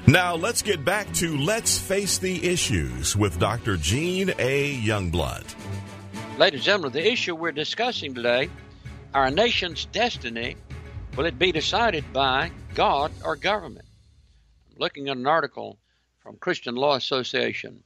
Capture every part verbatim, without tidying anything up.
Now let's get back to Let's Face the Issues with Doctor Gene A. Youngblood. Ladies and gentlemen, the issue we're discussing today, our nation's destiny, will it be decided by God or government? I'm looking at an article from Christian Law Association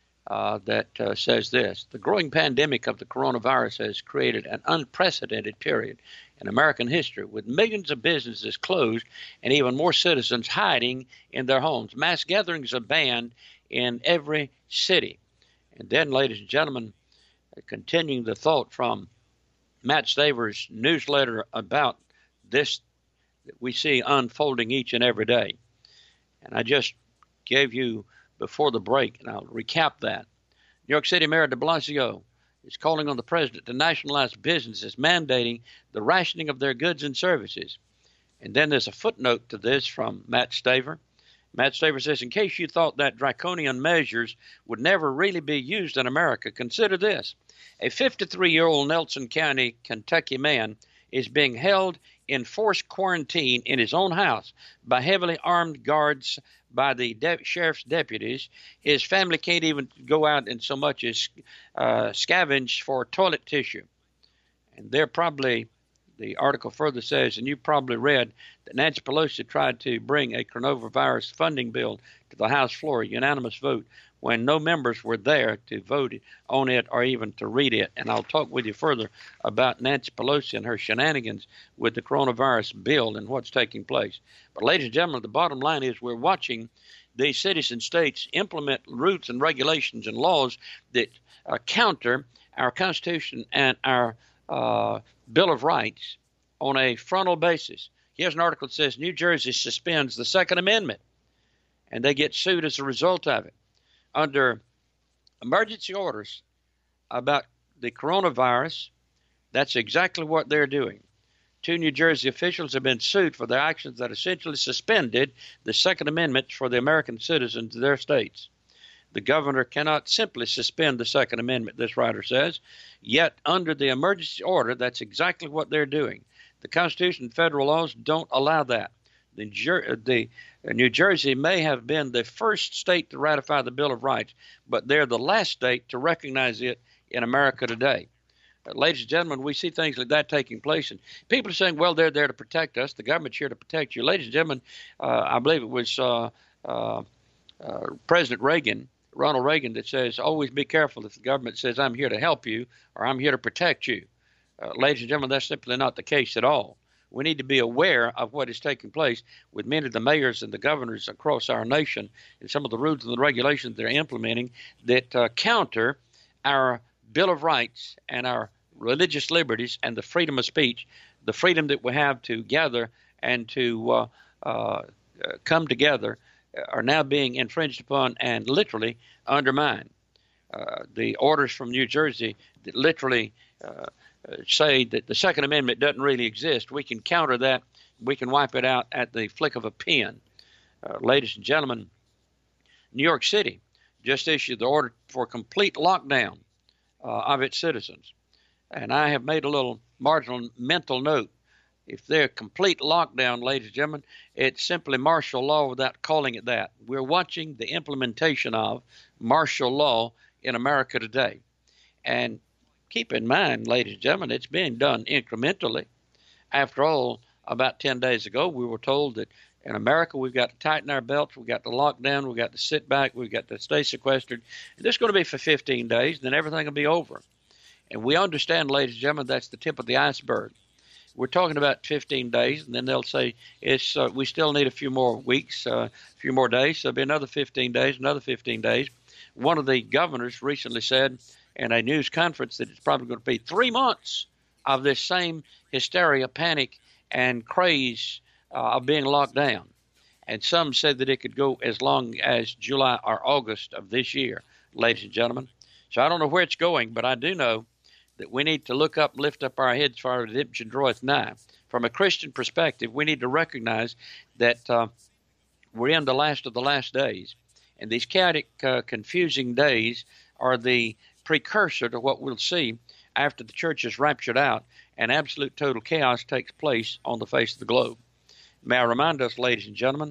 uh, that uh, says this: the growing pandemic of the coronavirus has created an unprecedented period in American history, with millions of businesses closed and even more citizens hiding in their homes. Mass gatherings are banned in every city. And then, ladies and gentlemen, continuing the thought from Matt Staver's newsletter about this that we see unfolding each and every day. And I just gave you before the break, and I'll recap that. New York City Mayor de Blasio is calling on the president to nationalize businesses, mandating the rationing of their goods and services. And then there's a footnote to this from Matt Staver. Matt Staver says, in case you thought that draconian measures would never really be used in America, consider this. A fifty-three-year-old Nelson County, Kentucky man is being held in forced quarantine in his own house by heavily armed guards by the de- sheriff's deputies. His family can't even go out and so much as uh, scavenge for toilet tissue. And they're probably, the article further says, and you probably read, that Nancy Pelosi tried to bring a coronavirus funding bill to the House floor, a unanimous vote, when no members were there to vote on it or even to read it. And I'll talk with you further about Nancy Pelosi and her shenanigans with the coronavirus bill and what's taking place. But ladies and gentlemen, the bottom line is we're watching these cities and states implement rules and regulations and laws that uh, counter our Constitution and our uh, Bill of Rights on a frontal basis. Here's an article that says New Jersey suspends the Second Amendment, and they get sued as a result of it. Under emergency orders about the coronavirus, that's exactly what they're doing. Two New Jersey officials have been sued for their actions that essentially suspended the Second Amendment for the American citizens of their states. The governor cannot simply suspend the Second Amendment, this writer says. Yet, under the emergency order, that's exactly what they're doing. The Constitution and federal laws don't allow that. The, the uh, New Jersey may have been the first state to ratify the Bill of Rights, but they're the last state to recognize it in America today. Uh, ladies and gentlemen, we see things like that taking place, and people are saying, well, they're there to protect us. The government's here to protect you. Ladies and gentlemen, uh, I believe it was uh, uh, uh, President Reagan, Ronald Reagan, that says, always be careful if the government says, I'm here to help you or I'm here to protect you. Uh, ladies and gentlemen, that's simply not the case at all. We need to be aware of what is taking place with many of the mayors and the governors across our nation and some of the rules and the regulations they're implementing that uh, counter our Bill of Rights and our religious liberties and the freedom of speech, the freedom that we have to gather and to uh, uh, come together are now being infringed upon and literally undermined. Uh, the orders from New Jersey that literally uh, say that the Second Amendment doesn't really exist. We can counter that. We can wipe it out at the flick of a pen. Uh, ladies and gentlemen, New York City just issued the order for complete lockdown uh, of its citizens. And I have made a little marginal mental note. If they're complete lockdown, ladies and gentlemen, it's simply martial law without calling it that. We're watching the implementation of martial law in America today. And keep in mind, ladies and gentlemen, it's being done incrementally. After all, about ten days ago, we were told that in America, we've got to tighten our belts, we've got to lock down, we've got to sit back, we've got to stay sequestered. And this is going to be for fifteen days, then everything will be over. And we understand, ladies and gentlemen, that's the tip of the iceberg. We're talking about fifteen days, and then they'll say it's uh, we still need a few more weeks, uh, a few more days. So it'll be another fifteen days, another fifteen days. One of the governors recently said in a news conference that it's probably going to be three months of this same hysteria, panic, and craze uh, of being locked down. And some said that it could go as long as July or August of this year, ladies and gentlemen. So I don't know where it's going, but I do know that we need to look up, lift up our heads for our redemption draweth nigh. From a Christian perspective, we need to recognize that uh, we're in the last of the last days. And these chaotic, uh, confusing days are the precursor to what we'll see after the church is raptured out and absolute total chaos takes place on the face of the globe. May I remind us, ladies and gentlemen,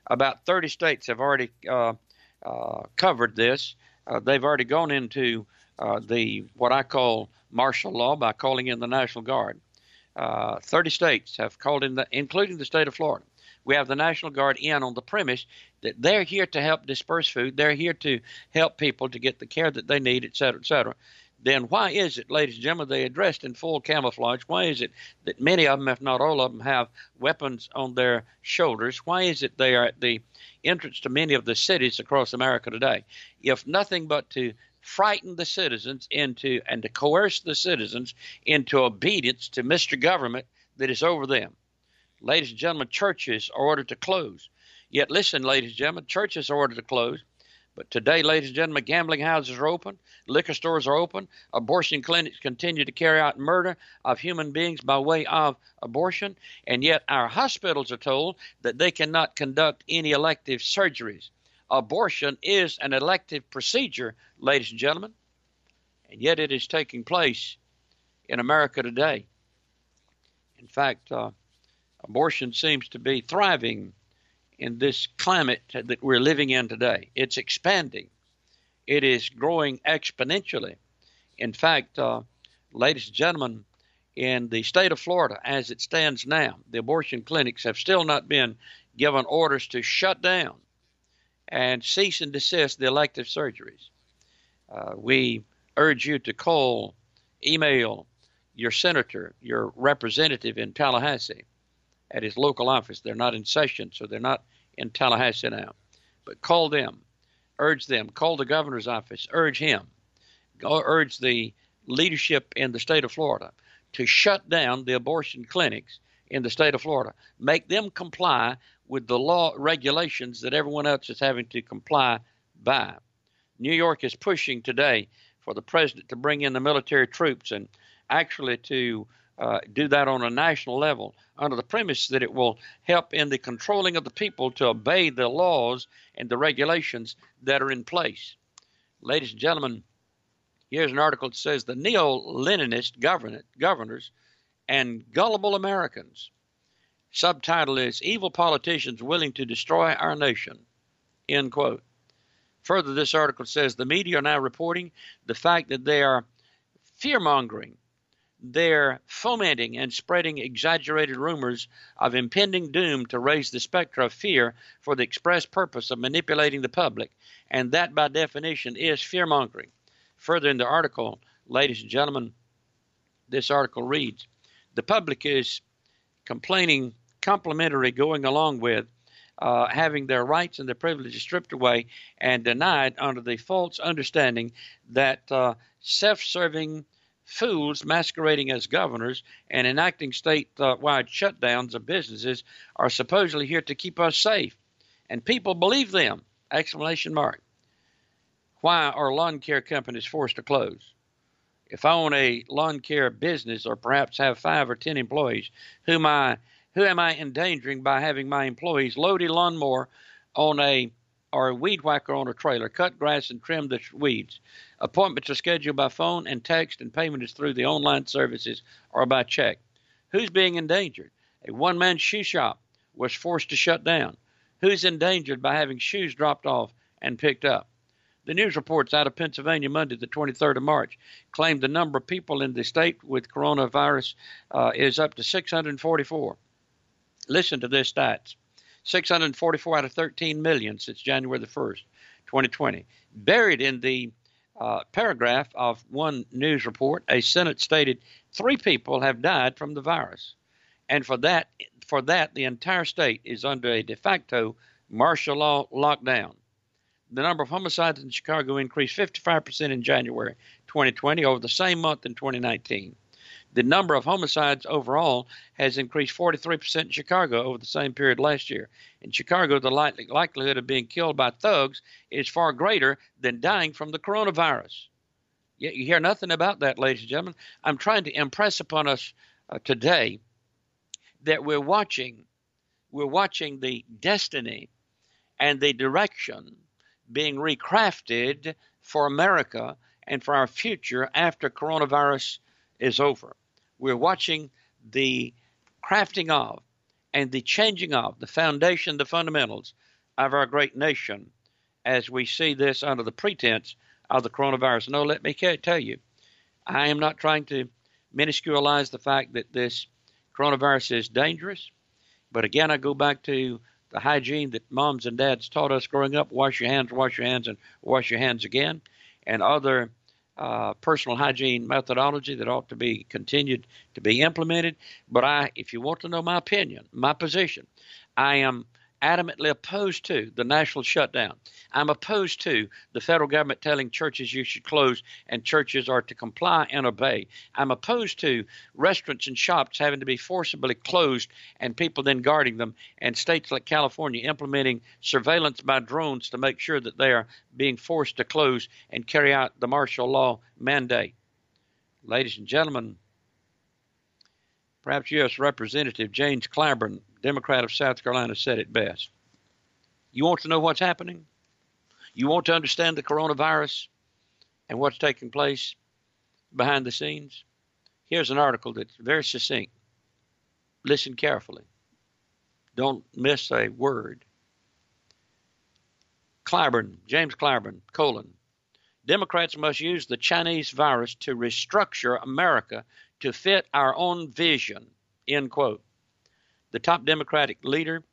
About thirty states have already uh, uh, covered this. Uh, they've already gone into uh, the what I call martial law by calling in the National Guard. Uh, thirty states have called in, the, including the state of Florida. We have the National Guard in on the premise that they're here to help disperse food. They're here to help people to get the care that they need, et cetera, et cetera. Then why is it, ladies and gentlemen, they are dressed in full camouflage? Why is it that many of them, if not all of them, have weapons on their shoulders? Why is it they are at the entrance to many of the cities across America today? If nothing but to frighten the citizens into and to coerce the citizens into obedience to Mister Government that is over them. Ladies and gentlemen, churches are ordered to close. Yet listen, ladies and gentlemen, churches are ordered to close. But today, ladies and gentlemen, gambling houses are open, liquor stores are open, abortion clinics continue to carry out murder of human beings by way of abortion, and yet our hospitals are told that they cannot conduct any elective surgeries. Abortion is an elective procedure, ladies and gentlemen, and yet it is taking place in America today. In fact, uh, abortion seems to be thriving in this climate that we're living in today. It's expanding. It is growing exponentially. In fact, uh, ladies and gentlemen, in the state of Florida, as it stands now, the abortion clinics have still not been given orders to shut down and cease and desist the elective surgeries. Uh, we urge you to call, email your senator, your representative in Tallahassee at his local office. They're not in session, so they're not in Tallahassee now. But call them, urge them, call the governor's office, urge him, go urge the leadership in the state of Florida to shut down the abortion clinics in the state of Florida. Make them comply with the law regulations that everyone else is having to comply by. New York is pushing today for the president to bring in the military troops and actually to uh, do that on a national level under the premise that it will help in the controlling of the people to obey the laws and the regulations that are in place. Ladies and gentlemen, here's an article that says the neo-Leninist governors and gullible Americans. Subtitle is Evil Politicians Willing to Destroy Our Nation, end quote. Further, this article says the media are now reporting the fact that they are fear-mongering. They're fomenting and spreading exaggerated rumors of impending doom to raise the specter of fear for the express purpose of manipulating the public, and that by definition is fear-mongering. Further in the article, ladies and gentlemen, this article reads, the public is complaining complimentary going along with uh, having their rights and their privileges stripped away and denied under the false understanding that uh, self-serving fools masquerading as governors and enacting state-wide shutdowns of businesses are supposedly here to keep us safe. And people believe them, exclamation mark. Why are lawn care companies forced to close? If I own a lawn care business or perhaps have five or ten employees, whom I, who am I endangering by having my employees load a lawnmower on a or a weed whacker on a trailer, cut grass and trim the weeds? Appointments are scheduled by phone and text, and payment is through the online services or by check. Who's being endangered? A one-man shoe shop was forced to shut down. Who's endangered by having shoes dropped off and picked up? The news reports out of Pennsylvania Monday, the twenty-third of March, claimed the number of people in the state with coronavirus uh, is up to six hundred forty-four. Listen to this stats. six hundred forty-four out of thirteen million since January the first, twenty twenty. Buried in the uh, paragraph of one news report, a Senate stated three people have died from the virus. And for that, for that, the entire state is under a de facto martial law lockdown. The number of homicides in Chicago increased fifty-five percent in January twenty twenty over the same month in twenty nineteen. The number of homicides overall has increased forty-three percent in Chicago over the same period last year. In Chicago, the likely, likelihood of being killed by thugs is far greater than dying from the coronavirus. Yet you hear nothing about that, ladies and gentlemen. I'm trying to impress upon us uh, today that we're watching, we're watching the destiny and the direction being recrafted for America and for our future after coronavirus is over. We're watching the crafting of and the changing of the foundation, the fundamentals of our great nation as we see this under the pretense of the coronavirus. No, let me tell you, I am not trying to minusculize the fact that this coronavirus is dangerous. But again, I go back to the hygiene that moms and dads taught us growing up: wash your hands, wash your hands, and wash your hands again, and other uh, personal hygiene methodology that ought to be continued to be implemented. But I, if you want to know my opinion, my position, I am adamantly opposed to the national shutdown. I'm opposed to the federal government telling churches you should close and churches are to comply and obey. I'm opposed to restaurants and shops having to be forcibly closed and people then guarding them, and states like California implementing surveillance by drones to make sure that they are being forced to close and carry out the martial law mandate. Ladies and gentlemen, perhaps U S Representative James Clyburn, Democrat of South Carolina, said it best. You want to know what's happening? You want to understand the coronavirus and what's taking place behind the scenes? Here's an article that's very succinct. Listen carefully. Don't miss a word. Clyburn, James Clyburn, colon, Democrats must use the Chinese virus to restructure America to fit our own vision, end quote. The top Democratic leader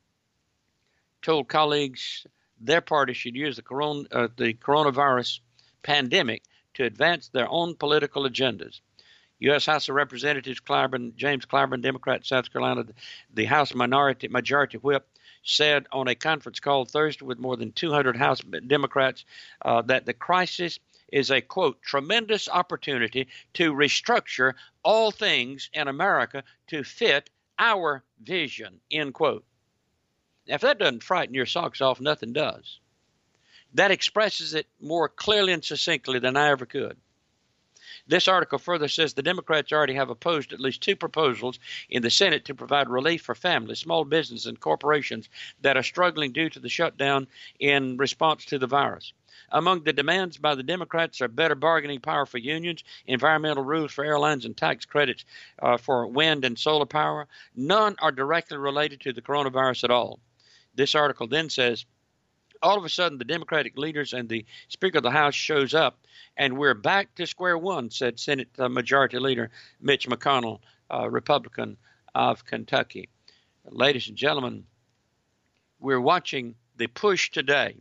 told colleagues their party should use the, corona, uh, the coronavirus pandemic to advance their own political agendas. U S House of Representatives Clyburn, James Clyburn, Democrat, South Carolina, the, the House Minority Majority Whip, said on a conference call Thursday with more than two hundred House Democrats uh, that the crisis is a, quote, tremendous opportunity to restructure all things in America to fit our vision, end quote. Now, if that doesn't frighten your socks off, nothing does. That expresses it more clearly and succinctly than I ever could. This article further says the Democrats already have opposed at least two proposals in the Senate to provide relief for families, small businesses, and corporations that are struggling due to the shutdown in response to the virus. Among the demands by the Democrats are better bargaining power for unions, environmental rules for airlines, and tax credits uh, for wind and solar power. None are directly related to the coronavirus at all. This article then says, all of a sudden, the Democratic leaders and the Speaker of the House shows up, and we're back to square one, said Senate uh, Majority Leader Mitch McConnell, uh, Republican of Kentucky. Ladies and gentlemen, we're watching the push today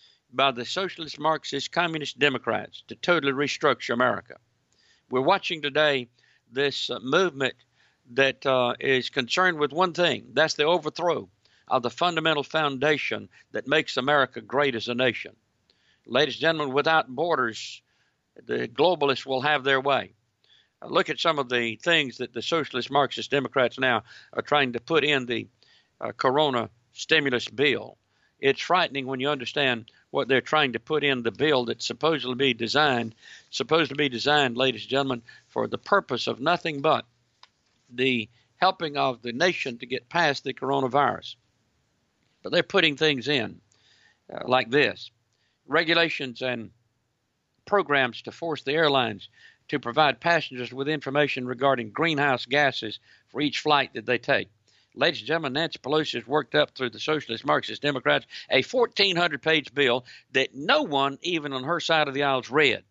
by the socialist, Marxist, communist Democrats to totally restructure America. We're watching today this uh, movement that uh, is concerned with one thing. That's the overthrow of the fundamental foundation that makes America great as a nation. Ladies and gentlemen, without borders, the globalists will have their way. Uh, look at some of the things that the socialist, Marxist Democrats now are trying to put in the uh, corona stimulus bill. It's frightening when you understand what they're trying to put in the bill that's supposedly be designed, supposed to be designed, ladies and gentlemen, for the purpose of nothing but the helping of the nation to get past the coronavirus. But they're putting things in uh, like this: regulations and programs to force the airlines to provide passengers with information regarding greenhouse gases for each flight that they take. Ladies and gentlemen, Nancy Pelosi has worked up through the Socialist Marxist Democrats a fourteen hundred page bill that no one, even on her side of the aisle, has read.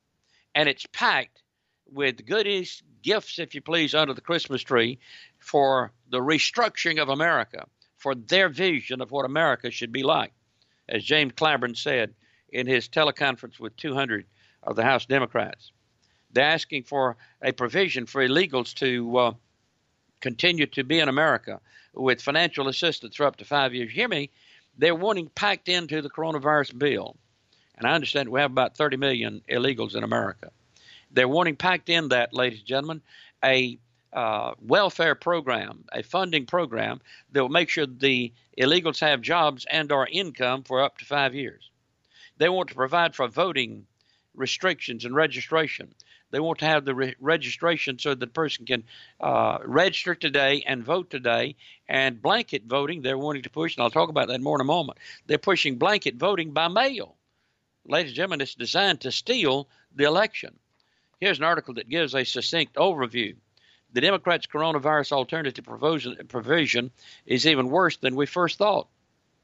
And it's packed with goodies, gifts, if you please, under the Christmas tree for the restructuring of America, for their vision of what America should be like. As James Clyburn said in his teleconference with two hundred of the House Democrats, they're asking for a provision for illegals to uh, continue to be in America with financial assistance for up to five years. Hear me? They're wanting packed into the coronavirus bill. And I understand we have about thirty million illegals in America. They're wanting packed in that, ladies and gentlemen, a uh, welfare program, a funding program that will make sure the illegals have jobs and or income for up to five years. They want to provide for voting restrictions and registration. They want to have the re- registration so that the person can uh, register today and vote today. And blanket voting, they're wanting to push, and I'll talk about that more in a moment. They're pushing blanket voting by mail. Ladies and gentlemen, it's designed to steal the election. Here's an article that gives a succinct overview. The Democrats' coronavirus alternative provision is even worse than we first thought.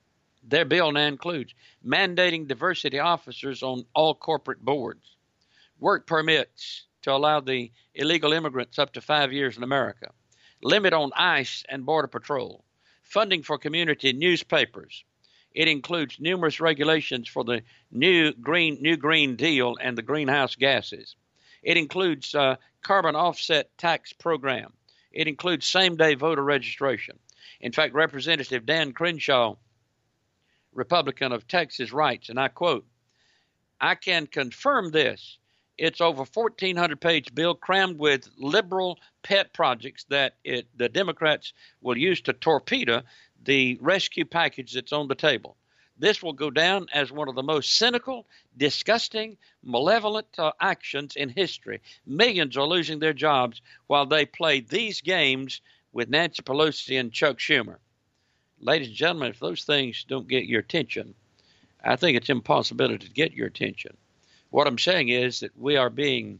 Their bill now includes mandating diversity officers on all corporate boards, work permits to allow the illegal immigrants up to five years in America, limit on ICE and Border Patrol, funding for community newspapers. It includes numerous regulations for the new green new Green Deal and the greenhouse gases. It includes uh, carbon offset tax program. It includes same-day voter registration. In fact, Representative Dan Crenshaw, Republican of Texas, writes, and I quote, "I can confirm this. It's over fourteen hundred page bill crammed with liberal pet projects that it, the Democrats will use to torpedo the rescue package that's on the table. This will go down as one of the most cynical, disgusting, malevolent uh, actions in history. Millions are losing their jobs while they play these games with Nancy Pelosi and Chuck Schumer." Ladies and gentlemen, if those things don't get your attention, I think it's impossibility to get your attention. What I'm saying is that we are being,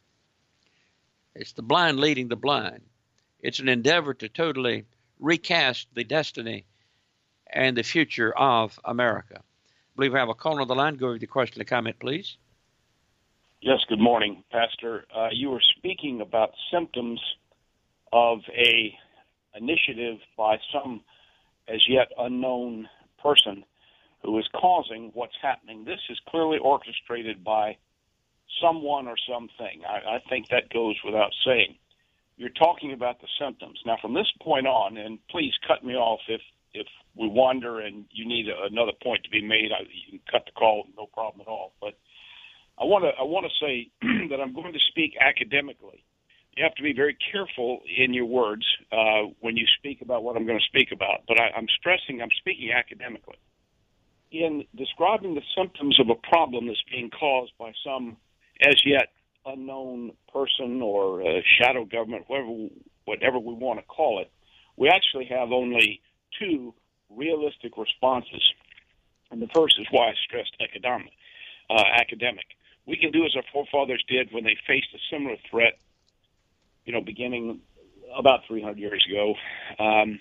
it's the blind leading the blind. It's an endeavor to totally recast the destiny and the future of America. I believe we have a caller on the line. Go with your question or comment, please. Yes, good morning, Pastor. Uh, you were speaking about symptoms of a initiative by some as yet unknown person who is causing what's happening. This is clearly orchestrated by someone or something. I, I think that goes without saying. You're talking about the symptoms. Now, from this point on, and please cut me off if, if we wander and you need a, another point to be made, I, you can cut the call, no problem at all. But I want to I want to say that I'm going to speak academically. You have to be very careful in your words uh, when you speak about what I'm going to speak about. But I, I'm stressing I'm speaking academically. In describing the symptoms of a problem that's being caused by some as yet unknown person or uh, shadow government, whatever, whatever we want to call it, we actually have only two realistic responses. And the first is why I stressed academic. Uh, academic. We can do as our forefathers did when they faced a similar threat, you know, beginning about three hundred years ago. Um,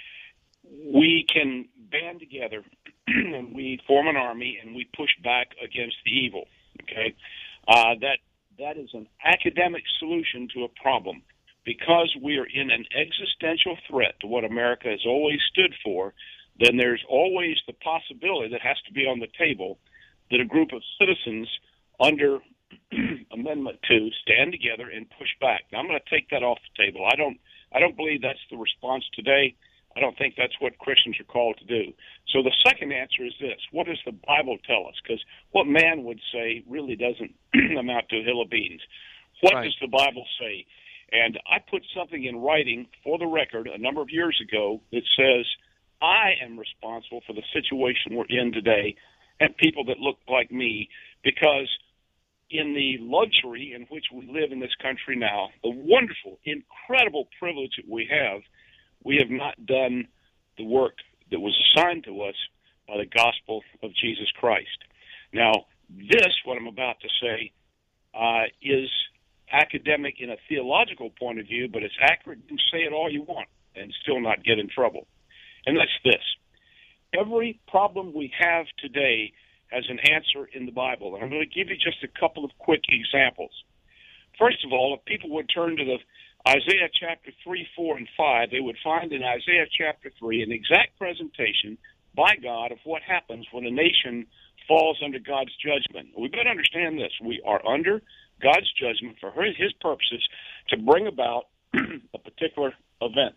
we can band together and we form an army and we push back against the evil. Okay, uh, that that is an academic solution to a problem. Because we are in an existential threat to what America has always stood for, then there's always the possibility that has to be on the table that a group of citizens under Amendment two stand together and push back. Now, I'm going to take that off the table. I don't I don't believe that's the response today. I don't think that's what Christians are called to do. So the second answer is this. What does the Bible tell us? Because what man would say really doesn't amount to a hill of beans. What right. does the Bible say? And I put something in writing for the record a number of years ago that says, I am responsible for the situation we're in today and people that look like me, because in the luxury in which we live in this country now, the wonderful, incredible privilege that we have, we have not done the work that was assigned to us by the gospel of Jesus Christ. Now, this, what I'm about to say, uh, is academic in a theological point of view, but it's accurate. You can say it all you want and still not get in trouble. And that's this. Every problem we have today has an answer in the Bible. And I'm going to give you just a couple of quick examples. First of all, if people would turn to the Isaiah chapter three, four, and five, they would find in Isaiah chapter three an exact presentation by God of what happens when a nation falls under God's judgment. We better understand this. We are under God's judgment for his purposes to bring about a particular event.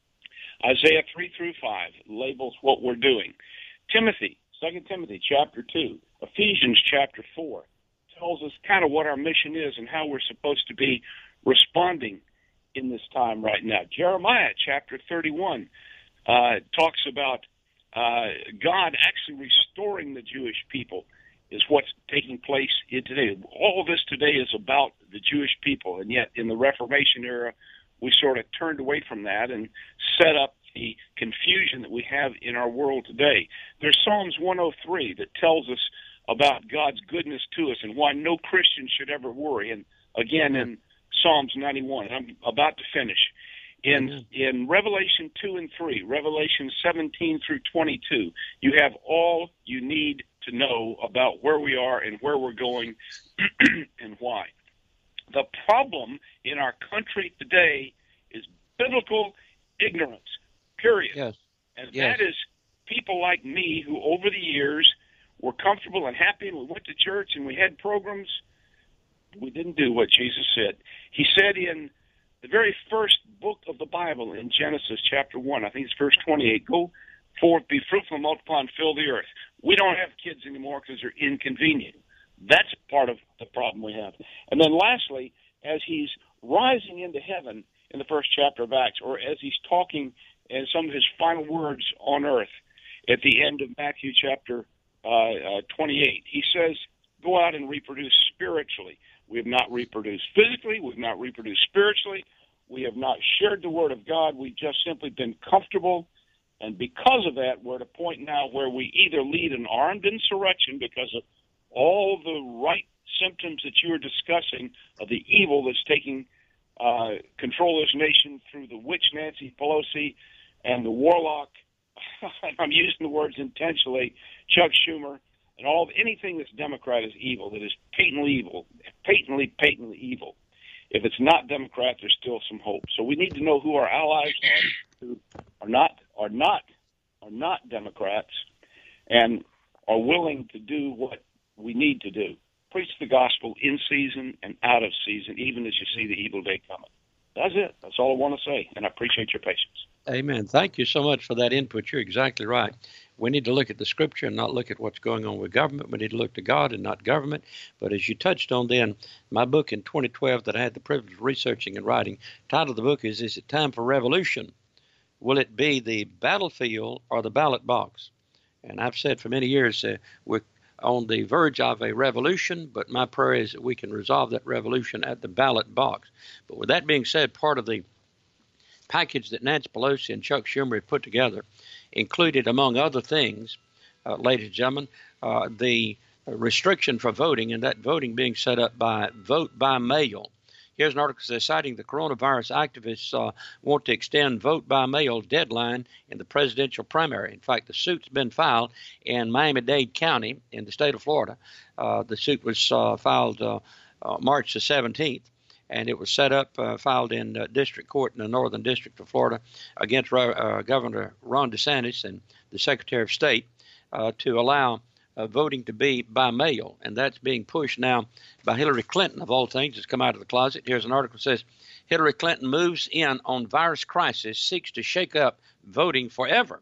Isaiah three through five labels what we're doing. Timothy, Second Timothy chapter two, Ephesians chapter four tells us kind of what our mission is and how we're supposed to be responding in this time right now. Jeremiah chapter thirty-one uh, talks about uh, God actually restoring the Jewish people is what's taking place in today. All of this today is about the Jewish people, and yet in the Reformation era, we sort of turned away from that and set up the confusion that we have in our world today. There's Psalms one oh three that tells us about God's goodness to us and why no Christian should ever worry. And again, in Psalms ninety-one, and I'm about to finish, In Amen. in Revelation two and three, Revelation seventeen through twenty-two, you have all you need to know about where we are and where we're going and why. The problem in our country today is biblical ignorance, period. Yes. And Yes. that is people like me who over the years were comfortable and happy, and we went to church and we had programs. We didn't do what Jesus said. He said in the very first book of the Bible, in Genesis chapter one, I think it's verse twenty-eight, go forth, be fruitful, multiply, and fill the earth. We don't have kids anymore because they're inconvenient. That's part of the problem we have. And then lastly, as he's rising into heaven in the first chapter of Acts, or as he's talking in some of his final words on earth at the end of Matthew chapter uh, uh, twenty-eight, he says, go out and reproduce spiritually. We have not reproduced physically. We've not reproduced spiritually. We have not shared the Word of God. We've just simply been comfortable. And because of that, we're at a point now where we either lead an armed insurrection because of all the right symptoms that you were discussing of the evil that's taking uh, control of this nation through the witch Nancy Pelosi and the warlock, I'm using the words intentionally, Chuck Schumer, and all anything that's Democrat is evil, that is patently evil, patently, patently evil. If it's not Democrat, there's still some hope. So we need to know who our allies are, who are not are not are not Democrats, and are willing to do what we need to do. Preach the gospel in season and out of season, even as you see the evil day coming. That's it. That's all I want to say, and I appreciate your patience. Amen. Thank you so much for that input. You're exactly right. We need to look at the Scripture and not look at what's going on with government. We need to look to God and not government. But as you touched on then, my book in twenty twelve that I had the privilege of researching and writing, title of the book is, Is It Time for Revolution? Will it be the battlefield or the ballot box? And I've said for many years uh, we're on the verge of a revolution, but my prayer is that we can resolve that revolution at the ballot box. But with that being said, part of the package that Nancy Pelosi and Chuck Schumer had put together included, among other things, uh, ladies and gentlemen, uh, the restriction for voting, and that voting being set up by vote by mail. Here's an article that says, citing the coronavirus, activists uh, want to extend vote by mail deadline in the presidential primary. In fact, the suit's been filed in Miami-Dade County in the state of Florida. Uh, the suit was uh, filed uh, uh, March the seventeenth. And it was set up, uh, filed in uh, district court in the Northern District of Florida against uh, Governor Ron DeSantis and the Secretary of State uh, to allow uh, voting to be by mail. And that's being pushed now by Hillary Clinton, of all things, has come out of the closet. Here's an article that says, Hillary Clinton moves in on virus crisis, seeks to shake up voting forever.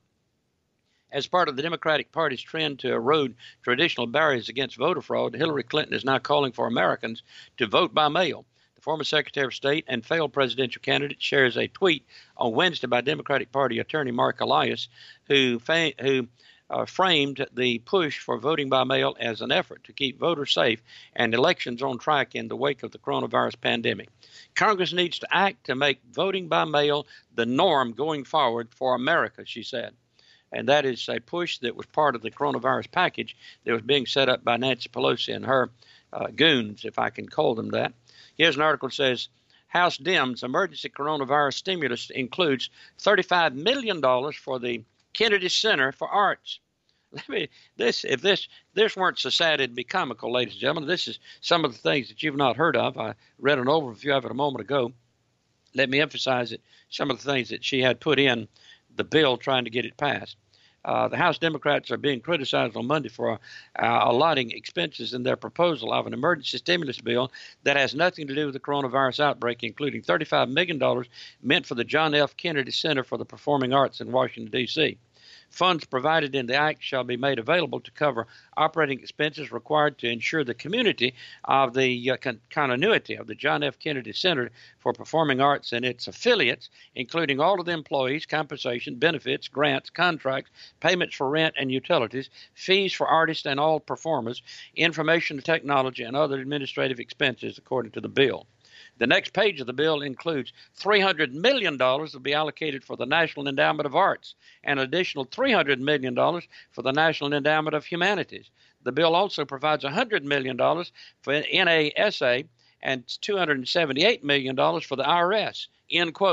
As part of the Democratic Party's trend to erode traditional barriers against voter fraud, Hillary Clinton is now calling for Americans to vote by mail. The former Secretary of State and failed presidential candidate shares a tweet on Wednesday by Democratic Party attorney Mark Elias, who fa- who uh, framed the push for voting by mail as an effort to keep voters safe and elections on track in the wake of the coronavirus pandemic. Congress needs to act to make voting by mail the norm going forward for America, she said. And that is a push that was part of the coronavirus package that was being set up by Nancy Pelosi and her uh, goons, if I can call them that. Here's an article that says, House Dems emergency coronavirus stimulus includes thirty-five million dollars for the Kennedy Center for Arts. Let me, this, if this, this weren't so sad, it'd be comical, ladies and gentlemen. This is some of the things that you've not heard of. I read an overview of it a moment ago. Let me emphasize it. Some of the things that she had put in the bill trying to get it passed. Uh, the House Democrats are being criticized on Monday for uh, allotting expenses in their proposal of an emergency stimulus bill that has nothing to do with the coronavirus outbreak, including thirty-five million dollars meant for the John F. Kennedy Center for the Performing Arts in Washington, D C Funds provided in the act shall be made available to cover operating expenses required to ensure the community of the uh, con- continuity of the John F. Kennedy Center for Performing Arts and its affiliates, including all of the employees, compensation, benefits, grants, contracts, payments for rent and utilities, fees for artists and all performers, information technology, and other administrative expenses, according to the bill. The next page of the bill includes three hundred million dollars will be allocated for the National Endowment of Arts and an additional three hundred million dollars for the National Endowment of Humanities. The bill also provides one hundred million dollars for N A S A and two hundred seventy-eight million dollars for the I R S, end quote.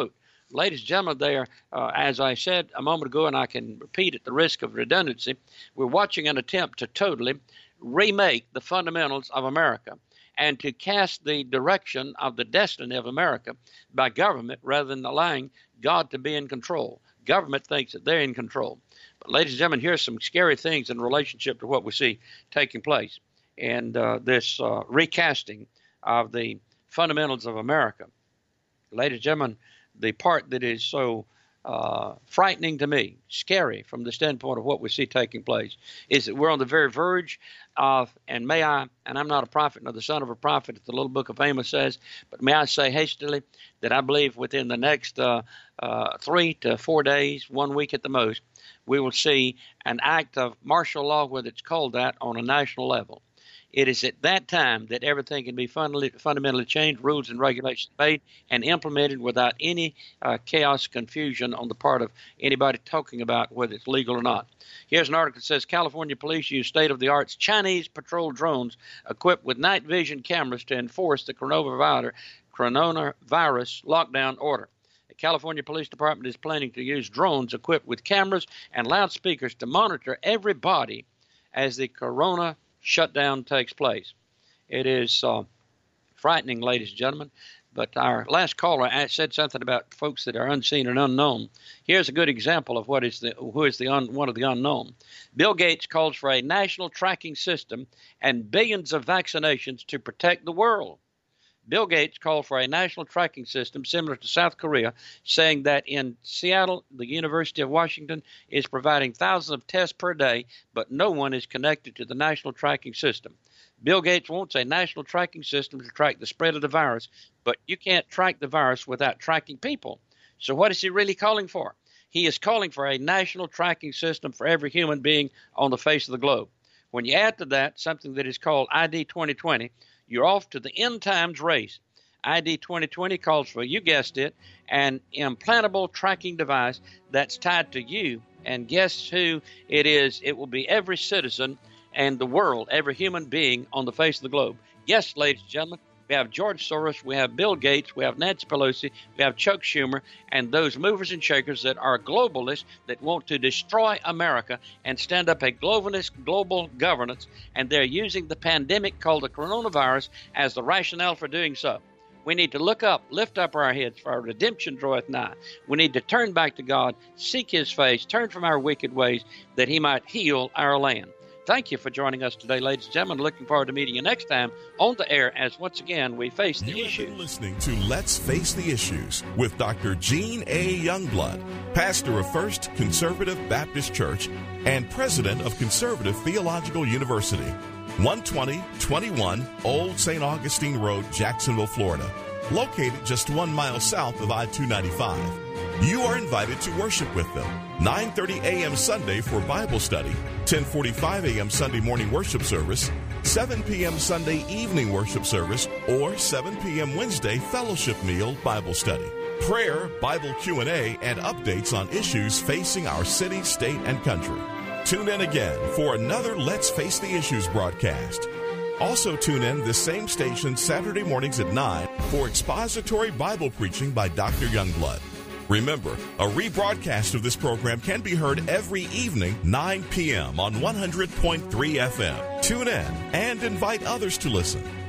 Ladies and gentlemen, they are, uh, as I said a moment ago, and I can repeat at the risk of redundancy, we're watching an attempt to totally remake the fundamentals of America and to cast the direction of the destiny of America by government rather than allowing God to be in control. Government thinks that they're in control. But ladies and gentlemen, here's some scary things in relationship to what we see taking place and uh, this uh, recasting of the fundamentals of America. Ladies and gentlemen, the part that is so uh, frightening to me, scary from the standpoint of what we see taking place, is that we're on the very verge of, and may I, and I'm not a prophet nor the son of a prophet, as the little book of Amos says, but may I say hastily that I believe within the next uh, uh, three to four days, one week at the most, we will see an act of martial law, whether it's called that, on a national level. It is at that time that everything can be fundamentally, fundamentally changed, rules and regulations made and implemented without any uh, chaos, confusion on the part of anybody talking about whether it's legal or not. Here's an article that says California police use state-of-the-art Chinese patrol drones equipped with night vision cameras to enforce the coronavirus, coronavirus lockdown order. The California Police Department is planning to use drones equipped with cameras and loudspeakers to monitor everybody as the corona shutdown takes place. It is uh, frightening, ladies and gentlemen. But our last caller said something about folks that are unseen and unknown. Here's a good example of what is the who is the un, one of the unknown. Bill Gates calls for a national tracking system and billions of vaccinations to protect the world. Bill Gates called for a national tracking system similar to South Korea, saying that in Seattle, the University of Washington is providing thousands of tests per day, but no one is connected to the national tracking system. Bill Gates wants a national tracking system to track the spread of the virus, but you can't track the virus without tracking people. So what is he really calling for? He is calling for a national tracking system for every human being on the face of the globe. When you add to that something that is called I D twenty twenty, you're off to the end times race. I D twenty twenty calls for, you guessed it, an implantable tracking device that's tied to you. And guess who it is? It will be every citizen and the world, every human being on the face of the globe. Yes, ladies and gentlemen, we have George Soros, we have Bill Gates, we have Nancy Pelosi, we have Chuck Schumer, and those movers and shakers that are globalists that want to destroy America and stand up a globalist global governance, and they're using the pandemic called the coronavirus as the rationale for doing so. We need to look up, lift up our heads, for our redemption draweth nigh. We need to turn back to God, seek his face, turn from our wicked ways, that he might heal our land. Thank you for joining us today, ladies and gentlemen. Looking forward to meeting you next time on the air as once again we face the you issues. You've been listening to Let's Face the Issues with Doctor Gene A. Youngblood, pastor of First Conservative Baptist Church and president of Conservative Theological University, one twenty twenty-one Old Saint Augustine Road, Jacksonville, Florida, located just one mile south of I two ninety-five. You are invited to worship with them, nine thirty a.m. Sunday for Bible study, ten forty-five a.m. Sunday morning worship service, seven p.m. Sunday evening worship service, or seven p.m. Wednesday fellowship meal Bible study, prayer, Bible Q and A, and updates on issues facing our city, state, and country. Tune in again for another Let's Face the Issues broadcast. Also tune in this same station Saturday mornings at nine for expository Bible preaching by Doctor Youngblood. Remember, a rebroadcast of this program can be heard every evening, nine p.m. on one hundred point three F M. Tune in and invite others to listen.